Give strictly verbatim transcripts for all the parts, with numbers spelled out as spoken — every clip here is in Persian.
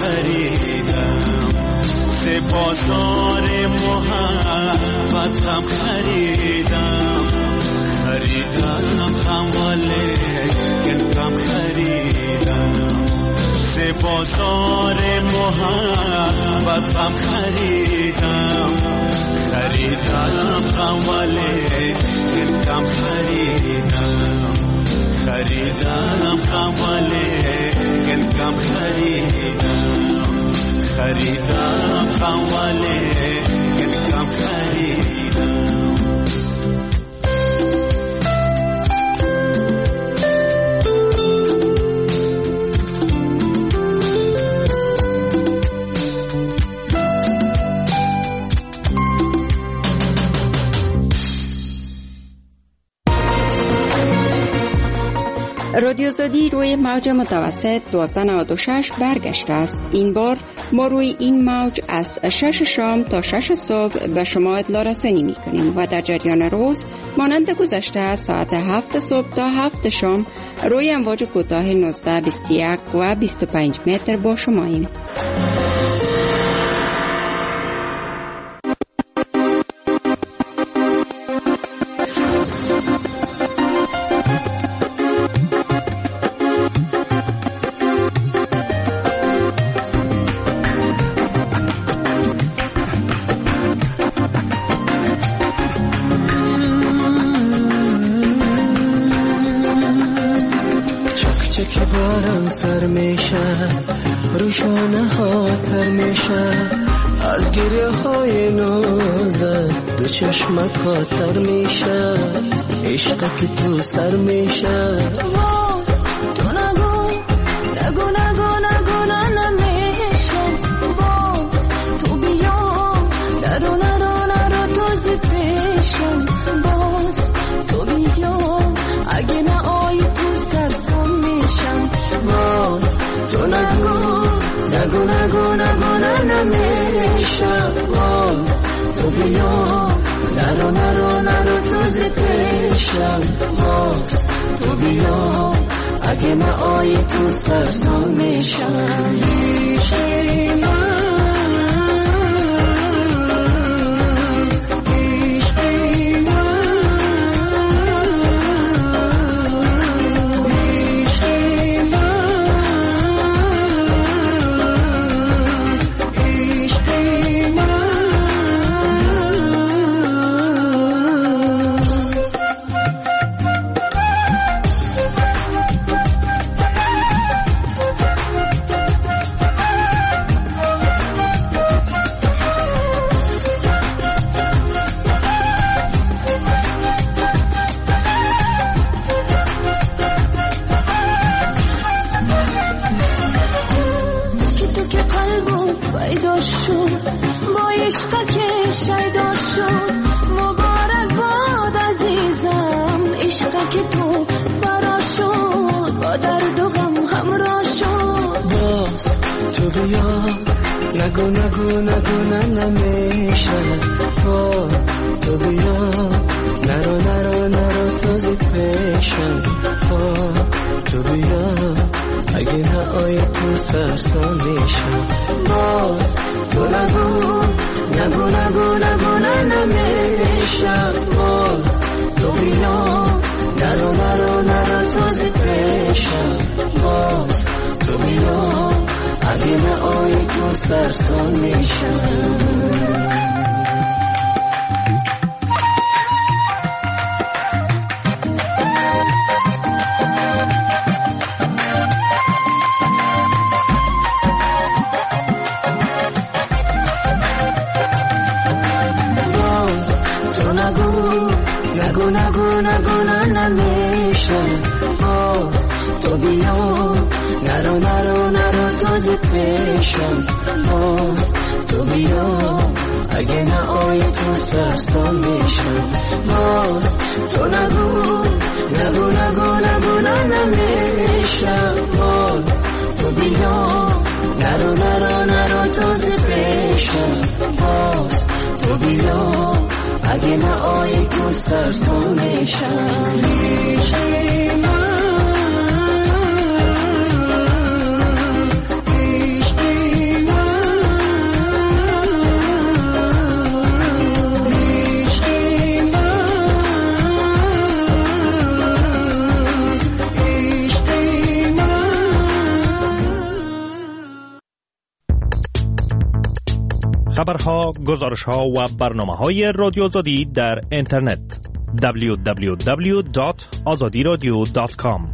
خریدم، سه بازار محبت غم خریدم، خریدم غمواله کن غم خریدم، سه بازار محبت غم خریدم، خریدم غمواله کن غم خریدم، خریدم غمواله کن غم خریدم، خریدم غمواله کن غم خریدم. رادیو آزادی روی موج متوسط دوازده نود و شش برگشته است. این بار ما روی این موج از شش شام تا شش صبح به شما اطلاع رسانی می کنیم و در جریان روز مانند گذشته ساعت هفت صبح تا هفت شام روی امواج کوتاه نوزده، بیست و یک و بیست و پنج متر با شماییم. که باران سر میشه، روشانه ها تر میشه، از گریه های نازت دو چشمک ها تر میشه، عشق که تو سر میشه. تو نگو نگو نگو نگو نمیشه، باز تو بیا نرو نرو نرو تازه پیشم، باز تو بیا اگه نه آی تو سرسان میشم، باز تو نگو نگو نگو نگو نمیشه، باز تو بیا نرو نرو نرو تازه پیشم، باز تو بیا اگه نه آی تو سرسان میشم. نگو نگو نگو نمیشه، با تو بیا نرو نرو نرو تازه پیشم، با تو بیا اگه نه آی تو سرسان میشم، باز تو نگو نگو نگو نگو نمیشه، باز تو بیا نرو نرو نرو تازه پیشم، باز تو بیا اگه نه آی تو سرسان میشم. نگو نگو نگو نمیشه، باز تو بیا نرو نرو نرو تازه پیشم، باز تو بیا اگه نه آی تو سرسان میشم، باز تو نگو نگو نگو نگو نمیشه، باز تو بیا نرو نرو نرو تازه پیشم، باز تو بیا اگه نه آی تو سرسان میشم. عشقی من عشقی خبرها، گزارشها و برنامه‌های رادیو آزادی در اینترنت دبلیو دبلیو دبلیو دات آزادی رادیو دات کام.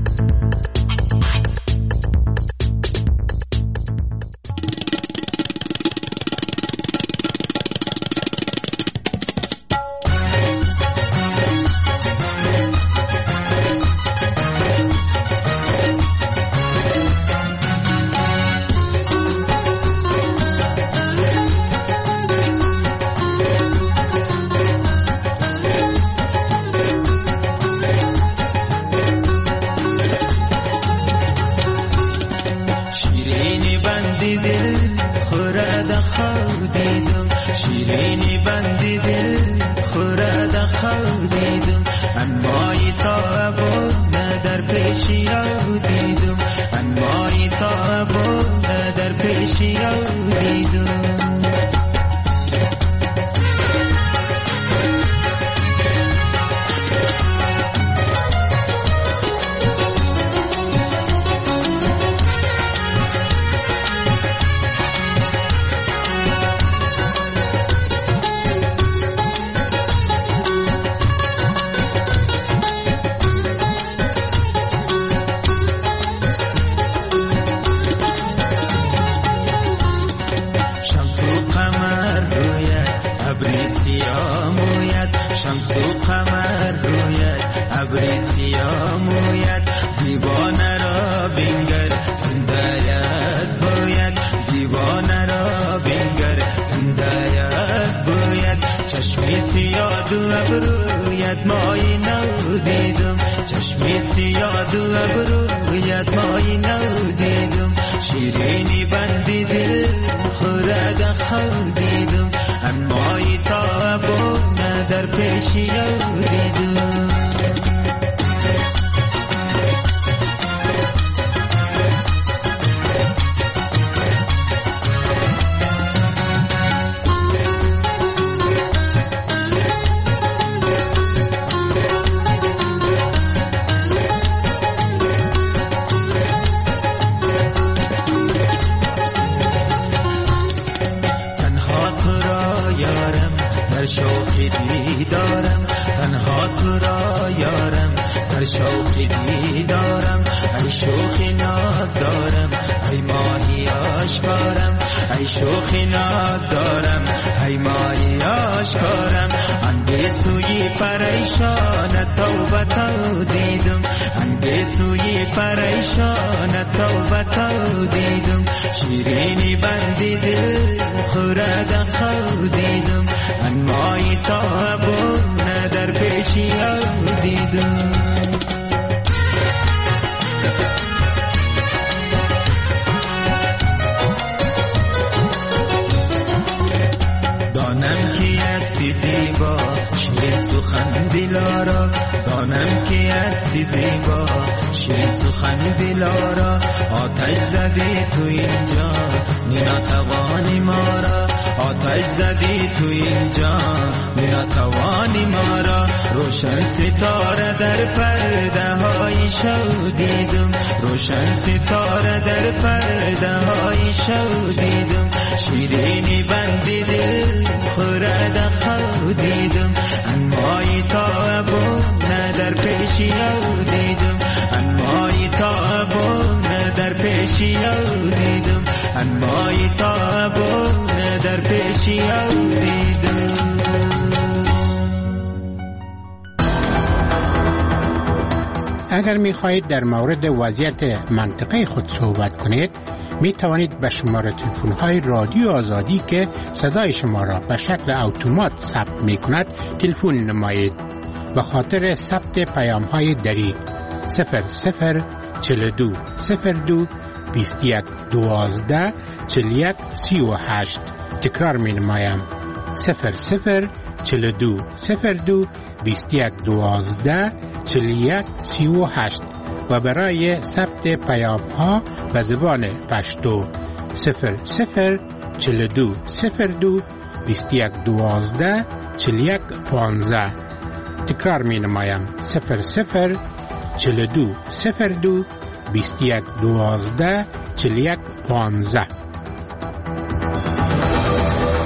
اگر می خواهید در مورد وضعیت منطقه خود صحبت کنید، می توانید به شماره تلفن های رادیو آزادی که صدای شما را به شکل اتومات ثبت می کند تلفن نمایید. به خاطر ثبت پیام های دری صفر صفر چهل و دو صفر دو بیست و یک دوازده چهل و یک سی و هشت. تکرار می نمایم صفر صفر چهل و دو صفر دو بیست و یک دوازده چهل و یک سی و هشت و برای ثبت پیام ها به زبان پشتو صفر صفر چهل و دو صفر دو بیست و یک دوازده چهل و یک پانزده. تکرار می نمایم صفر صفر چهل و دو صفر دو بیست و یک دوازده چهل و یک پانزده.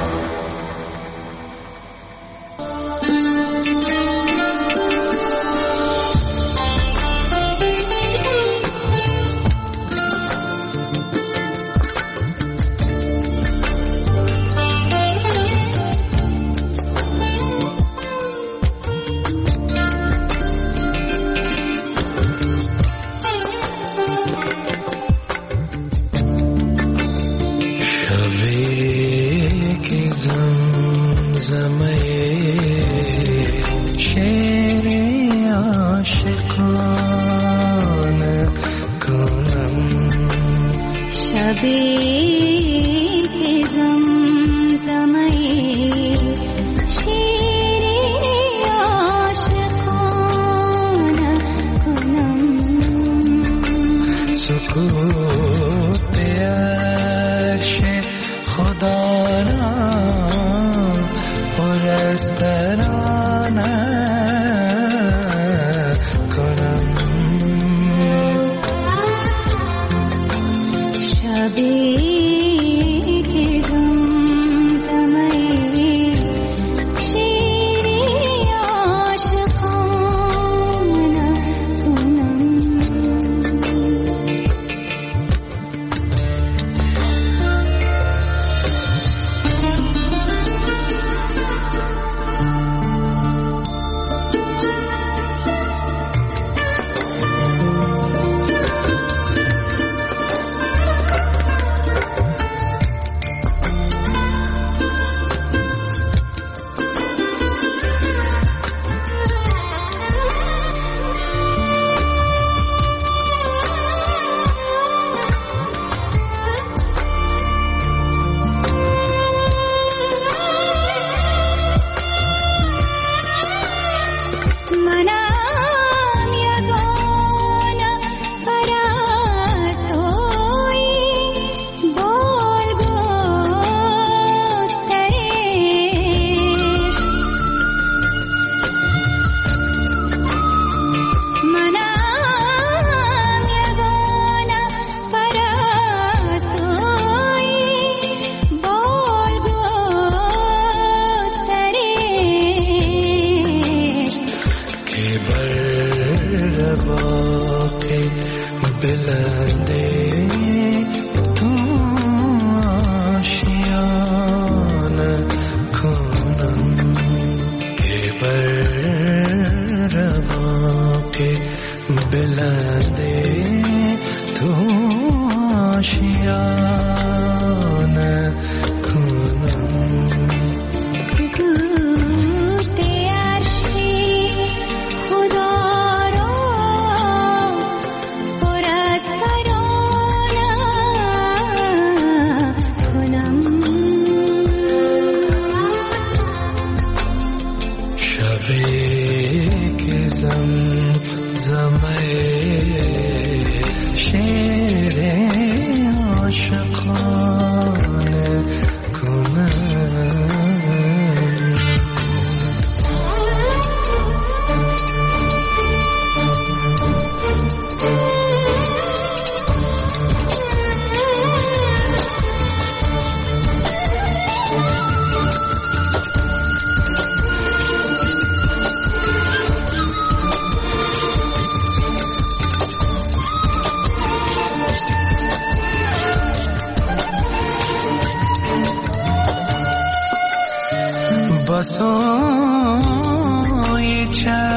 بسای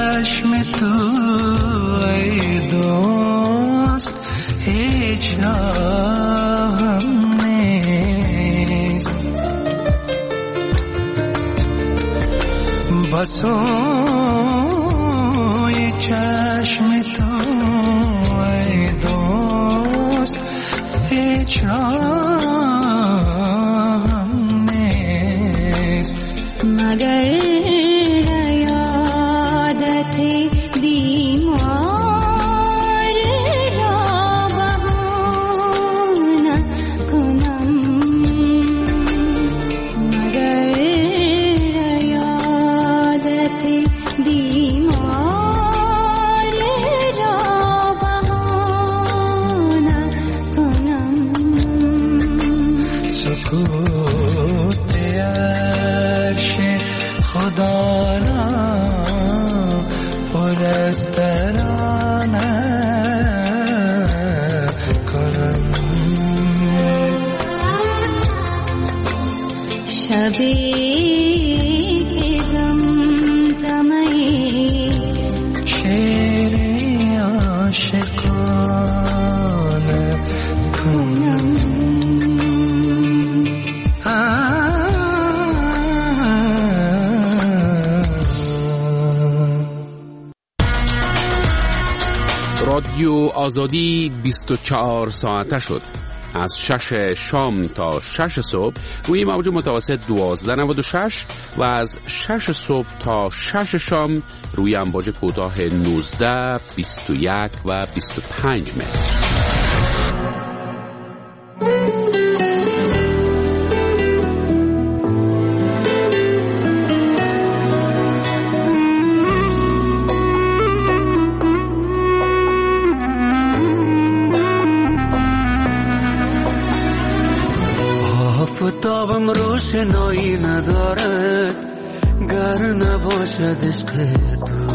چشم تو ای دوست هیچ راهم نیست، بسای چشم تو ای دوست هیچ راهم نیست، مگر یادت بیمار را بهانه کنم، مگر یادت بیمار را بهانه کنم، سکوت عرش خدا را پر از ترانه کنم، شبی که زمزمه شعر عاشقانه کنم. رادیو آزادی بیست و چهار ساعته شد. از شش شام تا شش صبح روی موج متوسط دوازده نود و شش و از شش صبح تا شش شام روی امواج کوتاه نوزده، بیست و یک و بیست و پنج متر. آفتابم روشنایی ندارد گر نباشد عشق تو،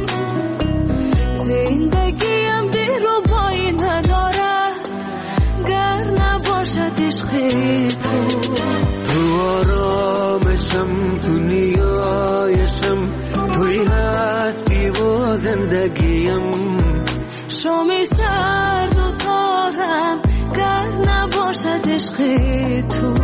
زندگیم دلربایی ندارد گر نباشد عشق تو. تو آرامشم، تو نیایشم، توی هستی و زندگیم. شامی سرد و تارم گر نباشد عشق تو.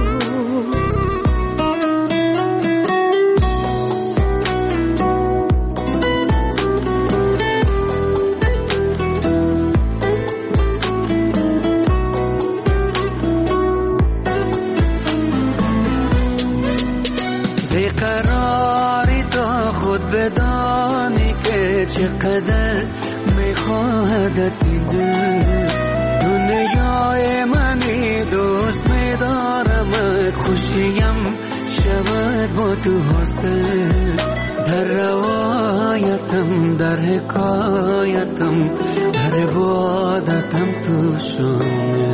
بیقراری تا خود بدانی که چقدر میخواهدت این دل. دنیای منی دوست میدارمت، خوشیم شود با تو حاصل. در روایتم، در حکایتم، در عبادتم تو شامل.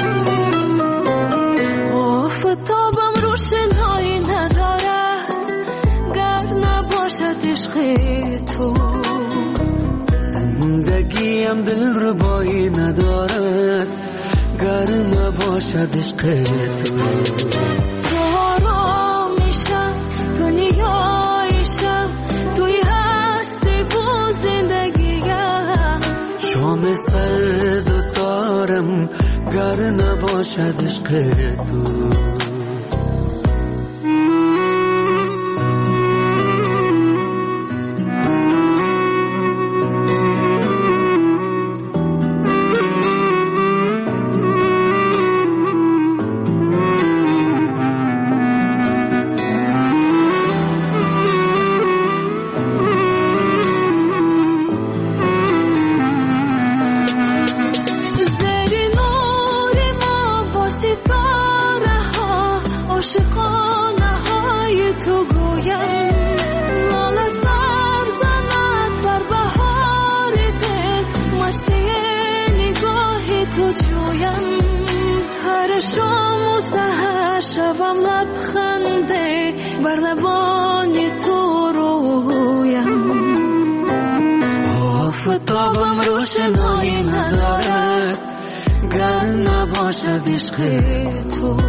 آفتابم روشنایی ندارد گر نباشد عشق تو، زندگیم دلربایی ندارد گر نباشد عشق تو. تو آرامیشم، تو نیایشم، توی هستی و زندگیم. شام سرد و تارم گر نباشد عشق تو. آفتابم روشنایی ندارد گر نباشد عشق تو،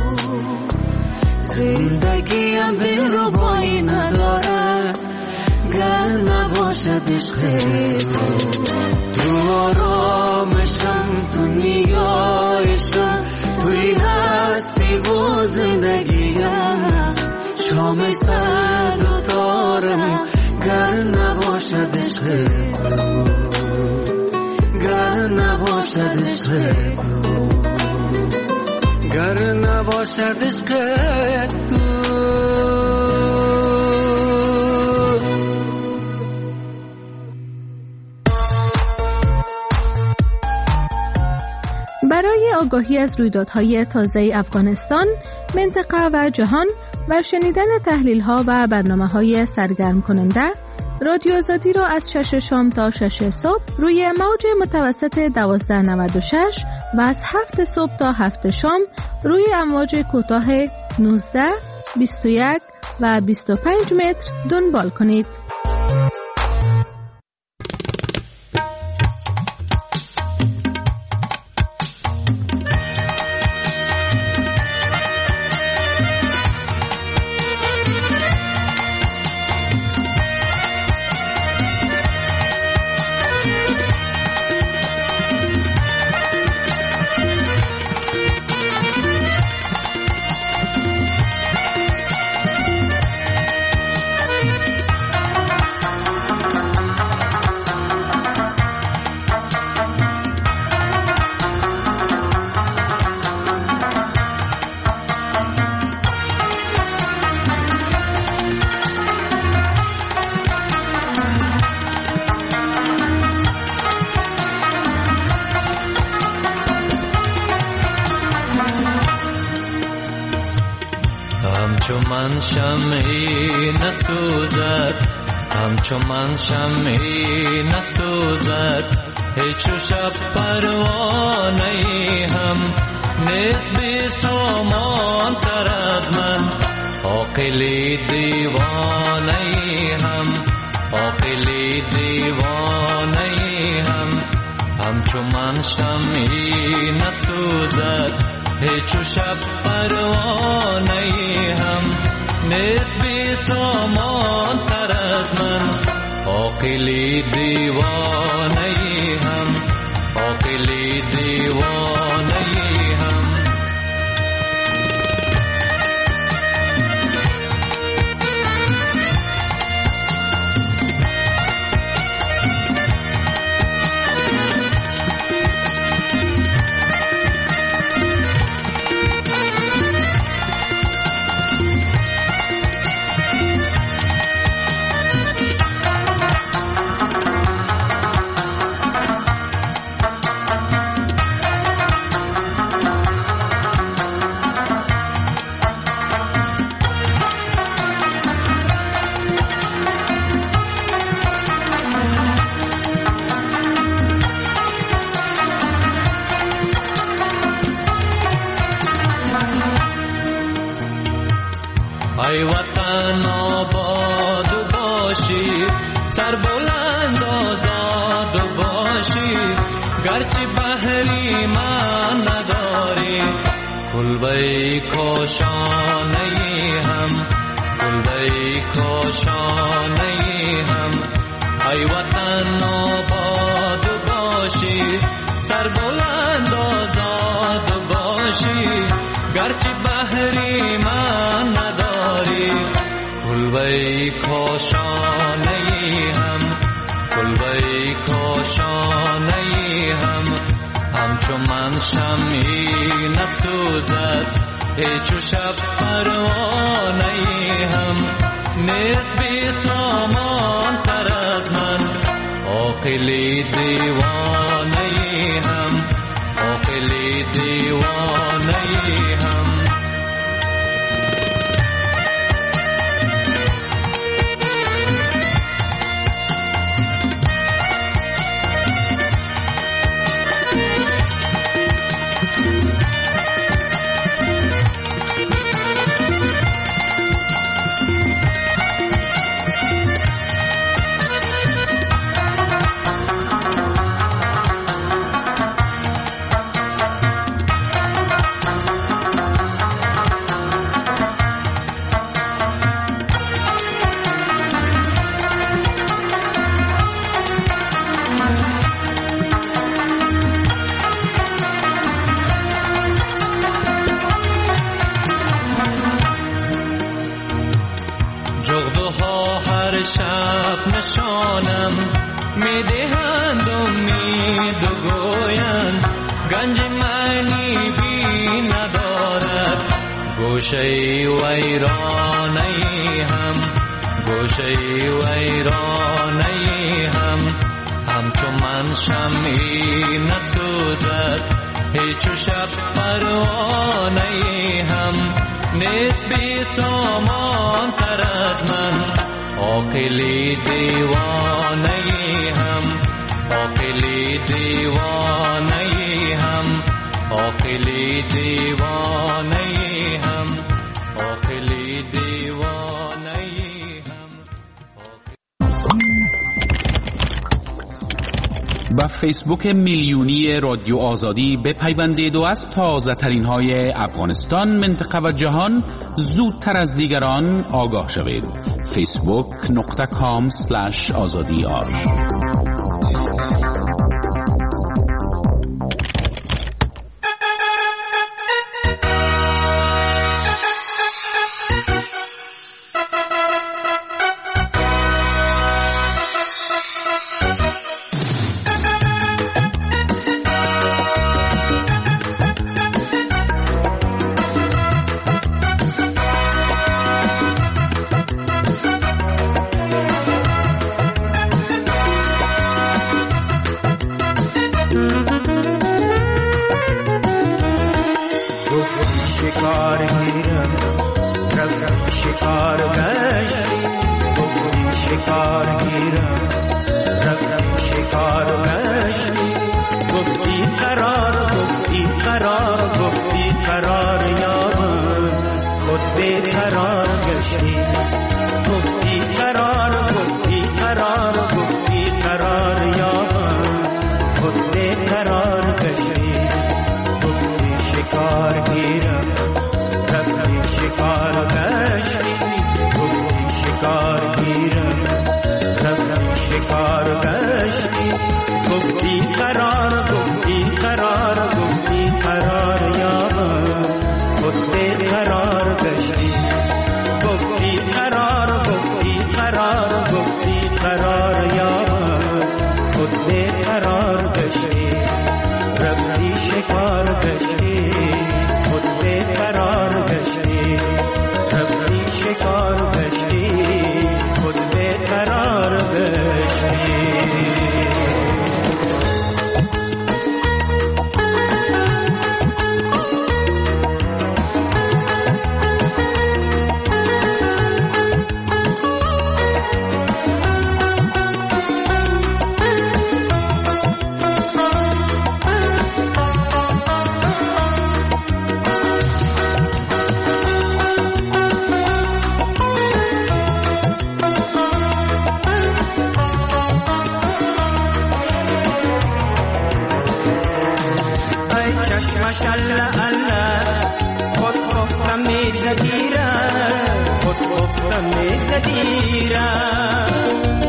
زندگیم دلربایی ندارد گر نباشد عشق تو. تو آرامشم، تو نیایشم، توی هستی و زندگیم. شام سرد و تارم گر نباشد عشق تو، گر نباشد عشق تو، گر نباشد عشق تو. برای آگاهی از رویدادهای تازه افغانستان، منطقه و جهان و شنیدن تحلیل‌ها و برنامه‌های سرگرم کننده، رادیو آزادی را از شش شام تا شش صبح روی موج متوسط دوازده نود و شش و از هفت صبح تا هفت شام روی امواج کوتاه نوزده، بیست و یک و بیست و پنج متر دنبال کنید. همچو من شمعی نسوزد، همچو من شمعی نسوزد، هیچ شب پروانه هم نیست بی سامان تر از من. عاقلی دیوانه هم، عاقلی دیوانه هم، همچو من شمعی نسوزد، هیچ شب پروانه هم نیست بی سامان تر از من. عاقلی دیوانه هم، عاقلی دیوانه هم. ای وطن آباد باشی، سر بلند آزاد باشی، گرچه بحری من نداری، کلبه کاشانه هم، کلبه کاشانه هم. ای وطن آباد باشی، سر بلند آزاد باشی، گرچه بحری من نداری، کلبه کاشانه هم، کلبه کاشانه هم. همچو من شمعی نسوزد، هیچ شب پروانه هم نیست بی سامان تر از من. عاقلی دیوانه هم، عاقلی دیوانه هم. جغدها هر شب نشانم میدهند امید و گویند، گنج معنی بی ندارد، گوشه ویرانه هم، گوشه ویرانه هم. همچو من شمعی نسوزد، هیچ شب پروانه هم نیست بی سامان تر از من. عاقلی دیوانه هم، عاقلی دیوانه هم، عاقلی دیوانه هم، عاقلی دیوانه هم. با فیسبوک میلیونی رادیو آزادی بپیوندید و از تازه ترین های افغانستان، منطقه و جهان زودتر از دیگران آگاه شوید. فیسبوک نقطه کام سلش آزادی آر. رفتی شکار گشتی گفتی شکار گیرم رفتی شکار گشتی گفتی قرار گفتی قرار گفتی قرار یابم خود به قرار گشتی گفتی قرار گفتی قرار گفتی قرار یابم خود به قرار گشتی گفتی شکار گیرم رفتی شکار گشتی گفتی شکار گیرم رفتی شکار گشتی گفتی قرار گفتی قرار گفتی قرار یابم خود به قرار گشتی گفتی قرار گفتی قرار گفتی قرار یابم خود به قرار گشتی رفتی شکار گشتی خود به قرار گشتی رفتی شکار گشتی خود به قرار گشتی ماشاءالله الله خود خفتم میزدیرم خود خفتم میزدیرم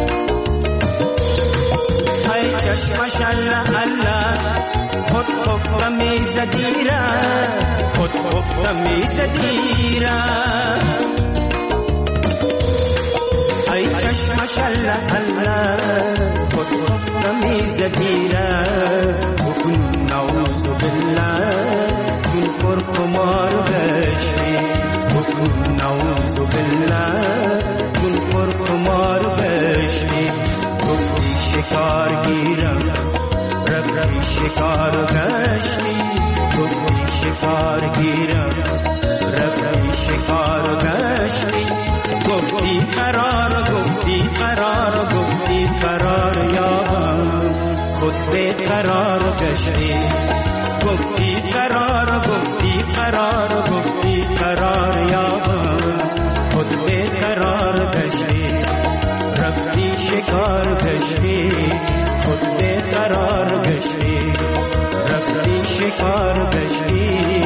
ای چشم ماشاءالله الله خود خفتم میزدیرم خود خفتم میزدیرم ای چشم ماشاءالله الله خود خفتم میزدیرم بکن نعوذ بالله چون پر خمار گشتی بکن نعوذ بالله چون پر خمار گشتی گفتی شکار گیرم رفتی شکار گشتی گفتی شکار گیرم رفتی شکار گشتی گفتی قرار گفتی قرار گفتی قرار یابم خود به قرار گشتی گفتی قرار گفتی قرار گفتی قرار یابم خود به قرار گشتی رفتی شکار گشتی خود به قرار گشتی رفتی شکار گشتی